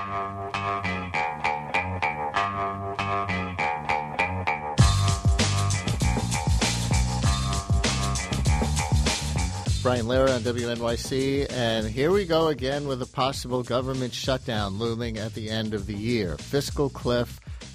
Brian Lehrer on WNYC, and here we go again with a possible government shutdown looming at the end of the year. Fiscal cliff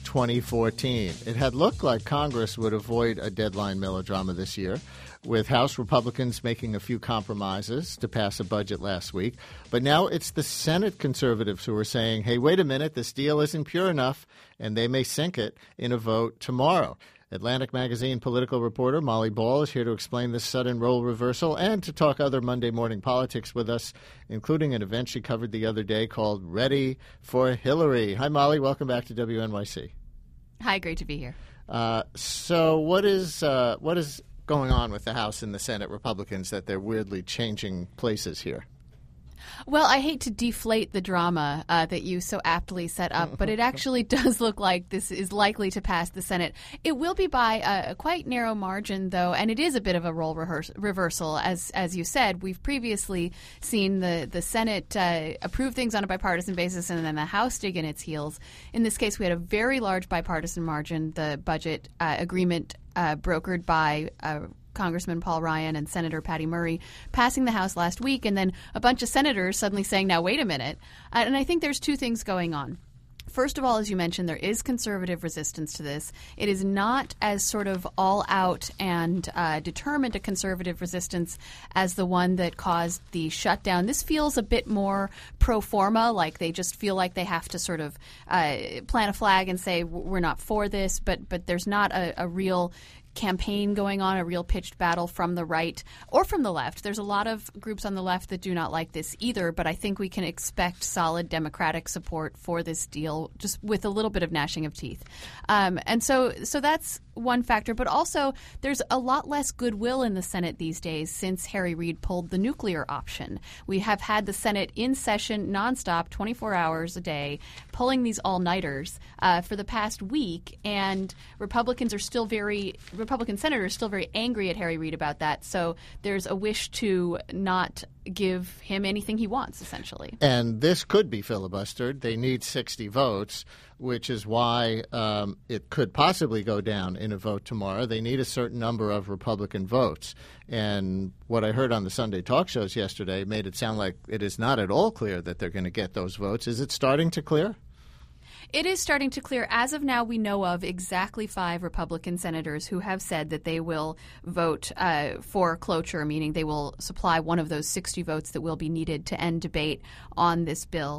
2014. It had looked like Congress would avoid a deadline melodrama this year, with House Republicans making a few compromises to pass a budget last week. But now it's the Senate conservatives who are saying, hey, wait a minute, this deal isn't pure enough, and they may sink it in a vote tomorrow. Atlantic Magazine political reporter Molly Ball is here to explain this sudden role reversal and to talk other Monday morning politics with us, including an event she covered the other day called Ready for Hillary. Hi, Molly. Welcome back to WNYC. Hi, great to be here. So what is going on with the House and the Senate Republicans that they're weirdly changing places here? Well, I hate to deflate the drama that you so aptly set up, but it actually does look like this is likely to pass the Senate. It will be by a quite narrow margin, though, and it is a bit of a role reversal. As you said, we've previously seen the Senate approve things on a bipartisan basis and then the House dig in its heels. In this case, we had a very large bipartisan margin, the budget agreement brokered by Congressman Paul Ryan and Senator Patty Murray passing the House last week, and then a bunch of senators suddenly saying, now, wait a minute. And I think there's two things going on. First of all, as you mentioned, there is conservative resistance to this. It is not as sort of all-out and determined a conservative resistance as the one that caused the shutdown. This feels a bit more pro forma, like they just feel like they have to sort of plant a flag and say, we're not for this, but there's not a real campaign going on, a real pitched battle from the right or from the left. There's a lot of groups on the left that do not like this either, but I think we can expect solid Democratic support for this deal just with a little bit of gnashing of teeth. And so that's one factor, but also there's a lot less goodwill in the Senate these days since Harry Reid pulled the nuclear option. We have had the Senate in session nonstop, 24 hours a day, pulling these all-nighters for the past week, and Republican senators are still very angry at Harry Reid about that. So there's a wish to not give him anything he wants, essentially. And this could be filibustered. They need 60 votes, which is why it could possibly go down in a vote tomorrow. They need a certain number of Republican votes. And what I heard on the Sunday talk shows yesterday made it sound like it is not at all clear that they're going to get those votes. Is it starting to clear? It is starting to clear. As of now, we know of exactly 5 Republican senators who have said that they will vote for cloture, meaning they will supply one of those 60 votes that will be needed to end debate on this bill.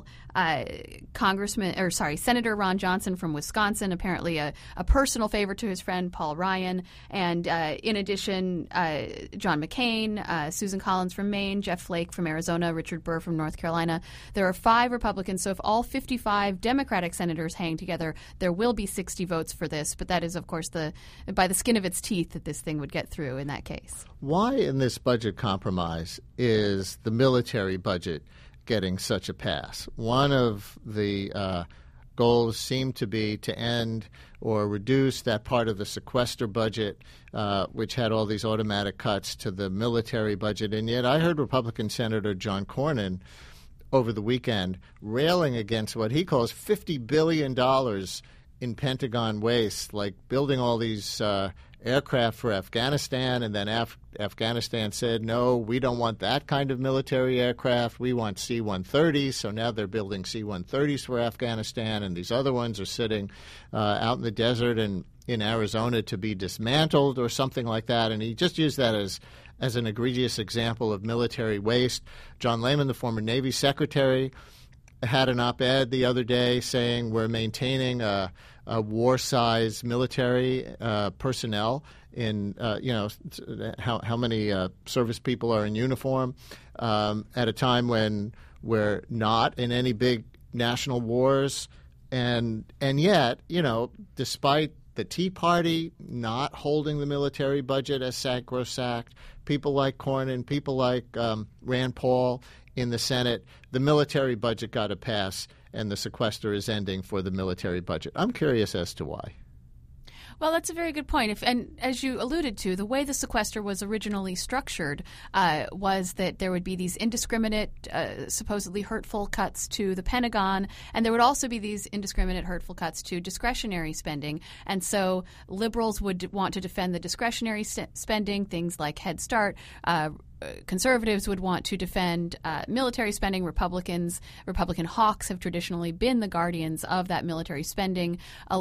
Senator Ron Johnson from Wisconsin, apparently a personal favor to his friend Paul Ryan, and in addition, John McCain, Susan Collins from Maine, Jeff Flake from Arizona, Richard Burr from North Carolina. There are 5 Republicans, so if all 55 Democratic senators hang together, there will be 60 votes for this, but that is, of course, by the skin of its teeth that this thing would get through in that case. Why in this budget compromise is the military budget getting such a pass? One of the goals seemed to be to end or reduce that part of the sequester budget, which had all these automatic cuts to the military budget. And yet I heard Republican Senator John Cornyn over the weekend railing against what he calls $50 billion in Pentagon waste, like building all these aircraft for Afghanistan, and then Afghanistan said, no, we don't want that kind of military aircraft. We want C-130s. So now they're building C-130s for Afghanistan, and these other ones are sitting out in the desert and in Arizona to be dismantled or something like that. And he just used that as an egregious example of military waste. John Lehman, the former Navy Secretary, had an op-ed the other day saying we're maintaining a war-size military personnel in, how many service people are in uniform at a time when we're not in any big national wars. And yet, despite the Tea Party not holding the military budget as sacrosanct, people like Cornyn, people like Rand Paul in the Senate, the military budget got a pass, and the sequester is ending for the military budget. I'm curious as to why. Well, that's a very good point. And as you alluded to, the way the sequester was originally structured was that there would be these indiscriminate, supposedly hurtful cuts to the Pentagon, and there would also be these indiscriminate, hurtful cuts to discretionary spending. And so liberals would want to defend the discretionary spending, things like Head Start. Conservatives would want to defend military spending. Republican hawks have traditionally been the guardians of that military spending.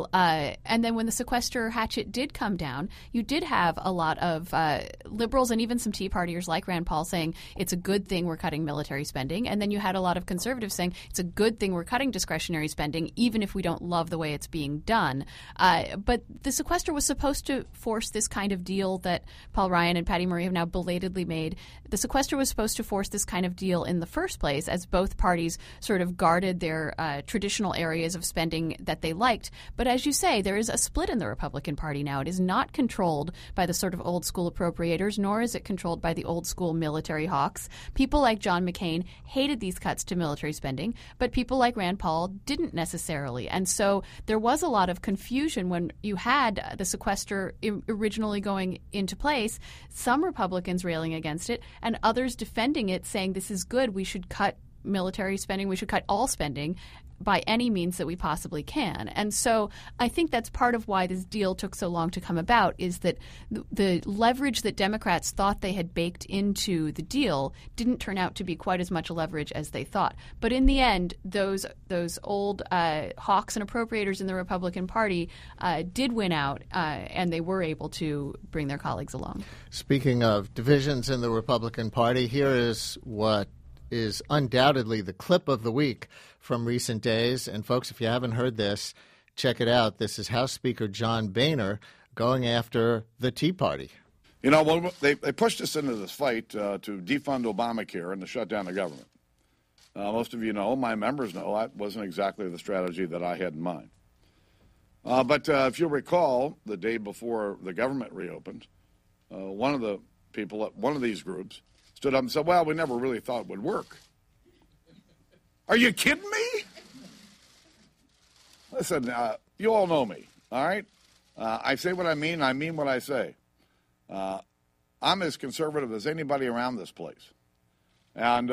And then when the sequester hatchet did come down, you did have a lot of liberals and even some Tea Partiers like Rand Paul saying it's a good thing we're cutting military spending. And then you had a lot of conservatives saying it's a good thing we're cutting discretionary spending, even if we don't love the way it's being done. But the sequester was supposed to force this kind of deal that Paul Ryan and Patty Murray have now belatedly made. The sequester was supposed to force this kind of deal in the first place, as both parties sort of guarded their traditional areas of spending that they liked. But as you say, there is a split in the Republican Party now. It is not controlled by the sort of old school appropriators, nor is it controlled by the old school military hawks. People like John McCain hated these cuts to military spending, but people like Rand Paul didn't necessarily. And so there was a lot of confusion when you had the sequester originally going into place, some Republicans railing against it, and others defending it, saying this is good, we should cut military spending, we should cut all spending by any means that we possibly can. And so I think that's part of why this deal took so long to come about, is that the leverage that Democrats thought they had baked into the deal didn't turn out to be quite as much leverage as they thought. But in the end, those old hawks and appropriators in the Republican Party did win out, and they were able to bring their colleagues along. Speaking of divisions in the Republican Party, here is what is undoubtedly the clip of the week from recent days. And folks, if you haven't heard this, check it out. This is House Speaker John Boehner going after the Tea Party. You know, well, they pushed us into this fight to defund Obamacare and to shut down the government. Most of you know, my members know, that wasn't exactly the strategy that I had in mind. But if you'll recall, the day before the government reopened, one of the people at one of these groups stood up and said, well, we never really thought it would work. Are you kidding me? Listen, you all know me, all right? I say what I mean what I say. I'm as conservative as anybody around this place. And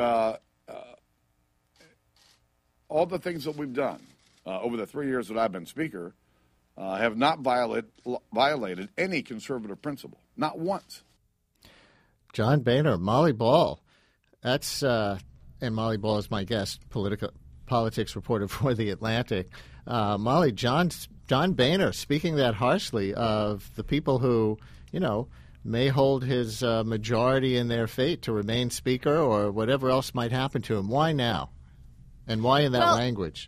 all the things that we've done over the 3 years that I've been Speaker have not violated any conservative principle, not once. John Boehner, Molly Ball. That's and Molly Ball is my guest, politics reporter for The Atlantic. Molly, John Boehner speaking that harshly of the people who, you know, may hold his majority in their fate to remain Speaker or whatever else might happen to him. Why now? And why in that language?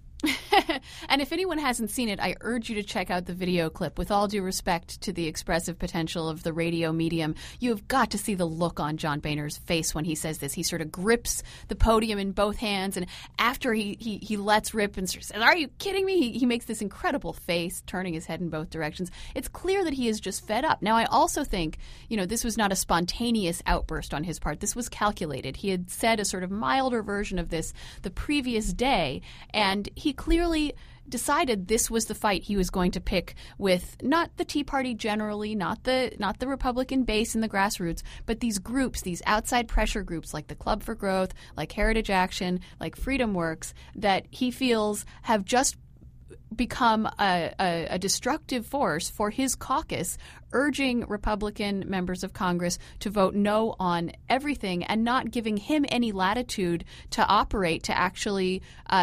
And if anyone hasn't seen it, I urge you to check out the video clip. With all due respect to the expressive potential of the radio medium, you have got to see the look on John Boehner's face when he says this. He sort of grips the podium in both hands, and after he lets rip and says, "Are you kidding me?" He makes this incredible face, turning his head in both directions. It's clear that he is just fed up. Now, I also think, you know, this was not a spontaneous outburst on his part. This was calculated. He had said a sort of milder version of this the previous day, and he clearly decided this was the fight he was going to pick with not the Tea Party generally, not the Republican base and the grassroots, but these groups, these outside pressure groups like the Club for Growth, like Heritage Action, like Freedom Works, that he feels have just become a destructive force for his caucus, urging Republican members of Congress to vote no on everything and not giving him any latitude to operate to actually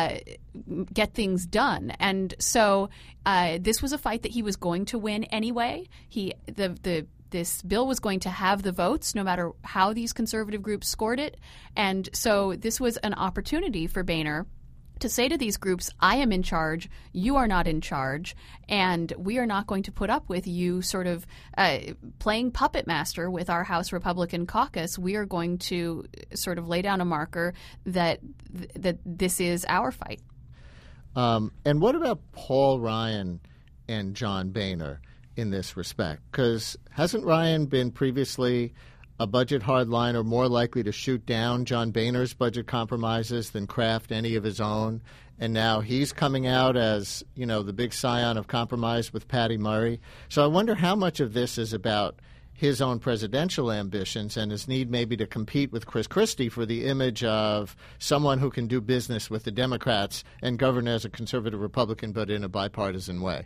get things done. And so this was a fight that he was going to win anyway. This bill was going to have the votes no matter how these conservative groups scored it. And so this was an opportunity for Boehner to say to these groups, I am in charge, you are not in charge, and we are not going to put up with you sort of playing puppet master with our House Republican caucus. We are going to sort of lay down a marker that this is our fight. And what about Paul Ryan and John Boehner in this respect? Because hasn't Ryan been previously a budget hardliner more likely to shoot down John Boehner's budget compromises than craft any of his own. And now he's coming out as, the big scion of compromise with Patty Murray. So I wonder how much of this is about his own presidential ambitions and his need maybe to compete with Chris Christie for the image of someone who can do business with the Democrats and govern as a conservative Republican, but in a bipartisan way.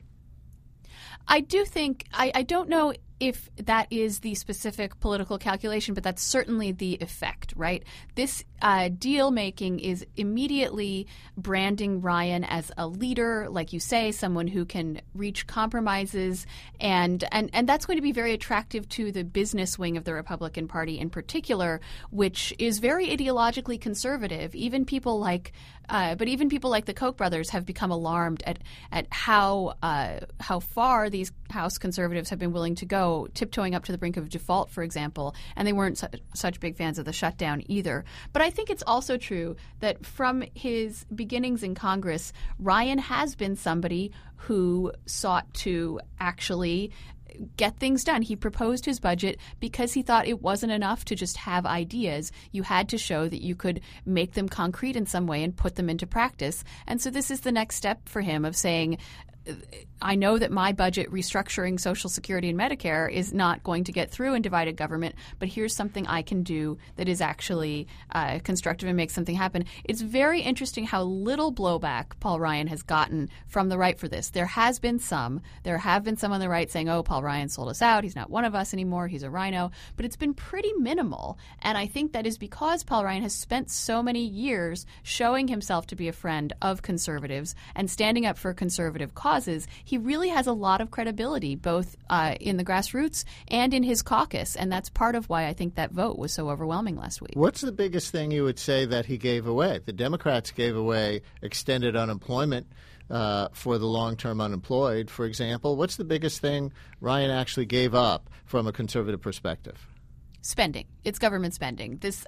I do think I don't know if that is the specific political calculation, but that's certainly the effect, right? This deal making is immediately branding Ryan as a leader, like you say, someone who can reach compromises, and that's going to be very attractive to the business wing of the Republican Party in particular, which is very ideologically conservative. Even people like the Koch brothers have become alarmed at how far these House conservatives have been willing to go, tiptoeing up to the brink of default, for example, and they weren't such big fans of the shutdown either. But I think it's also true that from his beginnings in Congress, Ryan has been somebody who sought to actually get things done. He proposed his budget because he thought it wasn't enough to just have ideas. You had to show that you could make them concrete in some way and put them into practice. And so this is the next step for him of saying, I know that my budget restructuring Social Security and Medicare is not going to get through in divided government, but here's something I can do that is actually constructive and makes something happen. It's very interesting how little blowback Paul Ryan has gotten from the right for this. There have been some on the right saying, oh, Paul Ryan sold us out. He's not one of us anymore. He's a rhino. But it's been pretty minimal. And I think that is because Paul Ryan has spent so many years showing himself to be a friend of conservatives and standing up for conservative causes. He really has a lot of credibility, both in the grassroots and in his caucus, and that's part of why I think that vote was so overwhelming last week. What's the biggest thing you would say that he gave away? The Democrats gave away extended unemployment for the long-term unemployed, for example. What's the biggest thing Ryan actually gave up from a conservative perspective? Spending. It's government spending. This,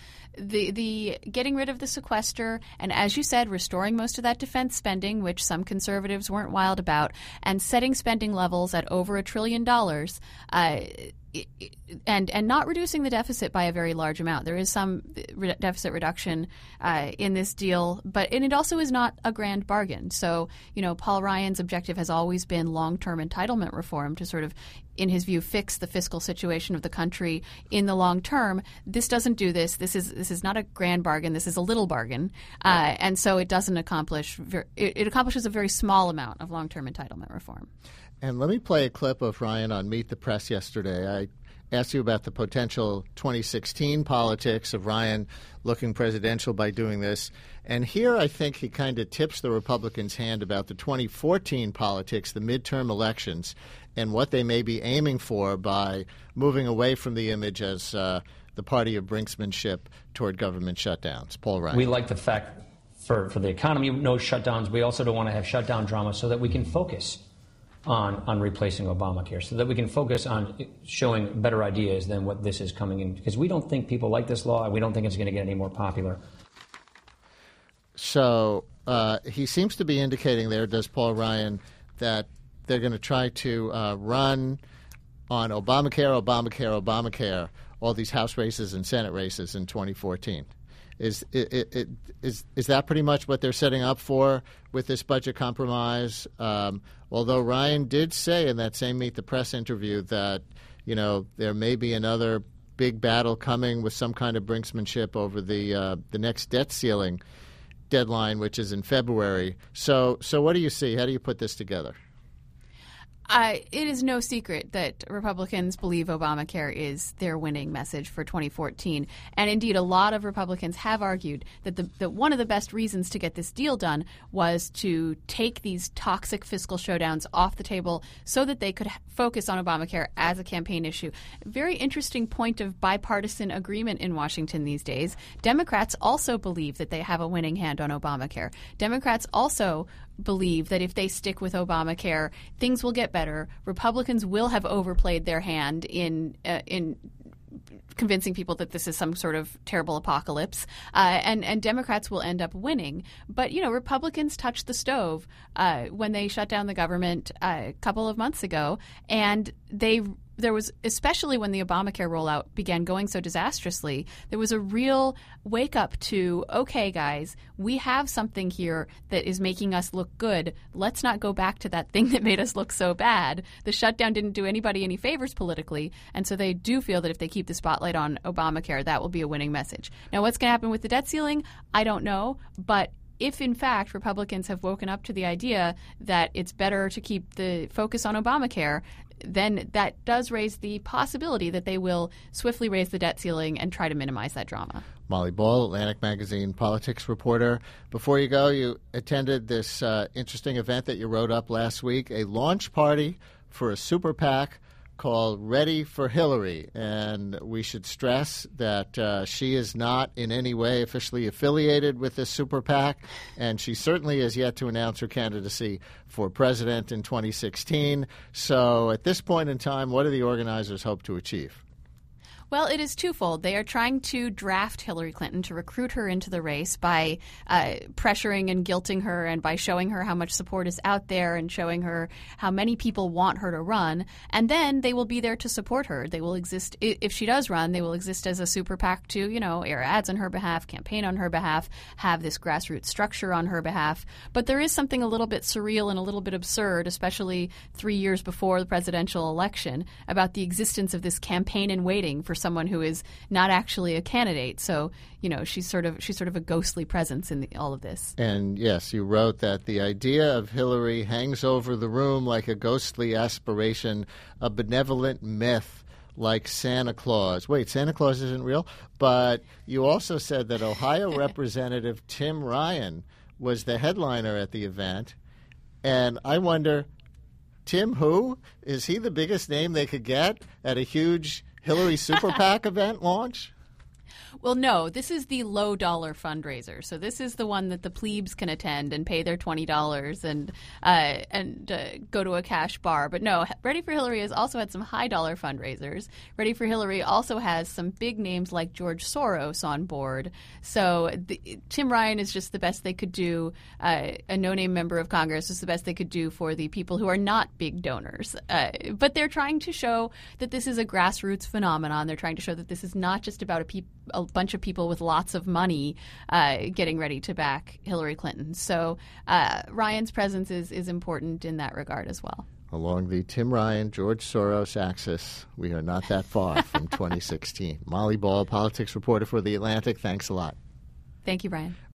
the getting rid of the sequester, and as you said, restoring most of that defense spending, which some conservatives weren't wild about, and setting spending levels at over $1 trillion, and not reducing the deficit by a very large amount. There is some deficit reduction in this deal, and it also is not a grand bargain. So, Paul Ryan's objective has always been long-term entitlement reform to sort of, in his view, fix the fiscal situation of the country in the long term. This doesn't do this. This is not a grand bargain. This is a little bargain, and so it doesn't accomplish. It accomplishes a very small amount of long-term entitlement reform. And let me play a clip of Ryan on Meet the Press yesterday. I asked you about the potential 2016 politics of Ryan looking presidential by doing this. And here I think he kind of tips the Republicans' hand about the 2014 politics, the midterm elections, and what they may be aiming for by moving away from the image as the party of brinksmanship toward government shutdowns. Paul Ryan. We like the fact for the economy, no shutdowns. We also don't want to have shutdown drama so that we can focus on replacing Obamacare, so that we can focus on showing better ideas than what this is coming in, because we don't think people like this law, and we don't think it's going to get any more popular. So he seems to be indicating there, does Paul Ryan, that they're going to try to run on Obamacare, all these House races and Senate races in 2014. Is that pretty much what they're setting up for with this budget compromise? Although Ryan did say in that same Meet the Press interview that, there may be another big battle coming with some kind of brinksmanship over the next debt ceiling deadline, which is in February. So what do you see? How do you put this together? It is no secret that Republicans believe Obamacare is their winning message for 2014. And indeed, a lot of Republicans have argued that one of the best reasons to get this deal done was to take these toxic fiscal showdowns off the table so that they could focus on Obamacare as a campaign issue. Very interesting point of bipartisan agreement in Washington these days. Democrats also believe that they have a winning hand on Obamacare. Democrats also believe that if they stick with Obamacare, things will get better. Republicans will have overplayed their hand in convincing people that this is some sort of terrible apocalypse, and Democrats will end up winning. But, Republicans touched the stove when they shut down the government a couple of months ago, and they especially when the Obamacare rollout began going so disastrously, there was a real wake up to, okay, guys, we have something here that is making us look good. Let's not go back to that thing that made us look so bad. The shutdown didn't do anybody any favors politically, and so they do feel that if they keep the spotlight on Obamacare, that will be a winning message. Now, what's going to happen with the debt ceiling? I don't know, but if, in fact, Republicans have woken up to the idea that it's better to keep the focus on Obamacare, then that does raise the possibility that they will swiftly raise the debt ceiling and try to minimize that drama. Molly Ball, Atlantic Magazine politics reporter. Before you go, you attended this interesting event that you wrote up last week, a launch party for a super PAC called Ready for Hillary. And we should stress that she is not in any way officially affiliated with this super PAC, and she certainly has yet to announce her candidacy for president in 2016. So at this point in time, what do the organizers hope to achieve? Well, it is twofold. They are trying to draft Hillary Clinton to recruit her into the race by pressuring and guilting her and by showing her how much support is out there and showing her how many people want her to run. And then they will be there to support her. They will exist, if she does run, they will exist as a super PAC to, air ads on her behalf, campaign on her behalf, have this grassroots structure on her behalf. But there is something a little bit surreal and a little bit absurd, especially 3 years before the presidential election, about the existence of this campaign in waiting for someone who is not actually a candidate. So, she's sort of a ghostly presence in all of this. And yes, you wrote that the idea of Hillary hangs over the room like a ghostly aspiration, a benevolent myth like Santa Claus. Wait, Santa Claus isn't real? But you also said that Ohio Representative Tim Ryan was the headliner at the event. And I wonder, Tim who? Is he the biggest name they could get at a huge Hillary Super PAC event launch? Well, no, this is the low-dollar fundraiser. So this is the one that the plebes can attend and pay their $20 and go to a cash bar. But no, Ready for Hillary has also had some high-dollar fundraisers. Ready for Hillary also has some big names like George Soros on board. So Tim Ryan is just the best they could do. A no-name member of Congress is the best they could do for the people who are not big donors. But they're trying to show that this is a grassroots phenomenon. They're trying to show that this is not just about a bunch of people with lots of money getting ready to back Hillary Clinton. So Ryan's presence is important in that regard as well. Along the Tim Ryan, George Soros axis, we are not that far from 2016. Molly Ball, politics reporter for The Atlantic. Thanks a lot. Thank you, Brian.